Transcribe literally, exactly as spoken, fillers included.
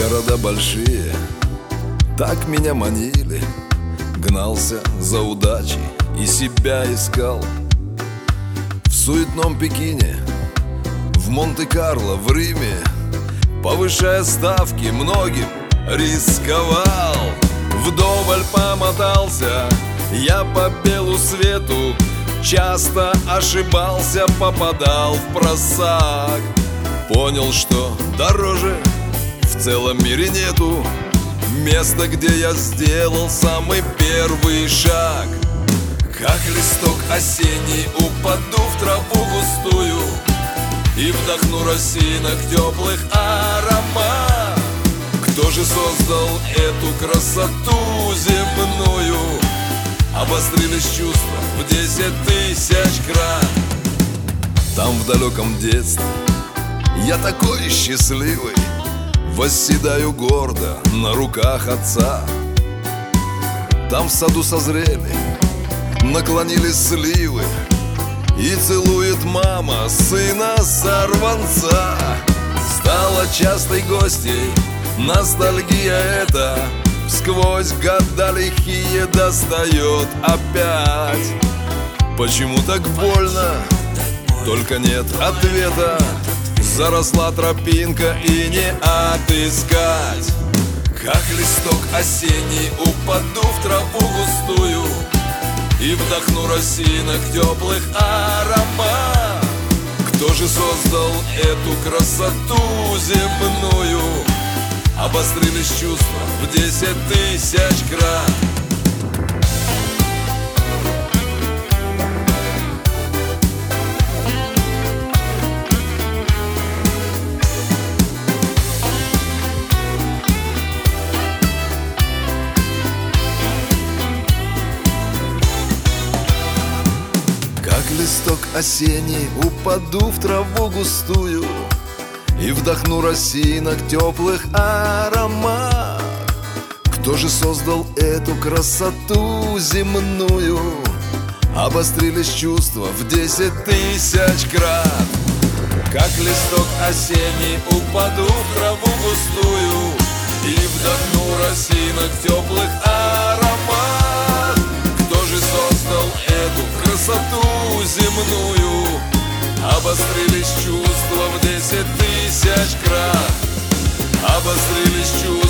Города большие так меня манили, гнался за удачей и себя искал. В суетном Пекине, в Монте-Карло, в Риме, повышая ставки, многим рисковал. Вдоволь помотался я по белу свету, часто ошибался, попадал в просак. Понял, что дороже в целом мире нету места, где я сделал самый первый шаг. Как листок осенний упаду в траву густую и вдохну росинок теплых аромат. Кто же создал эту красоту земную? Обострились чувства в десять тысяч крат. Там в далеком детстве я такой счастливый, восседаю гордо на руках отца. Там в саду созрели, наклонились сливы, и целует мама сына сорванца. Стала частой гостьей ностальгия эта, сквозь года лихие достает опять. Почему так больно? Только нет ответа. Заросла тропинка и не отыскать. Как листок осенний упаду в траву густую и вдохну росинок теплых аромат. Кто же создал эту красоту земную? Обострились чувства в десять тысяч крат. Листок осенний упаду в траву густую и вдохну росинок теплых аромат. Кто же создал эту красоту земную? Обострились чувства в десять тысяч крат. Как листок осенний упаду в траву густую и вдохну росинок теплых аромат. Кто же создал эту красоту земную? Обострились чувства в десять тысяч крат. Обострились чувства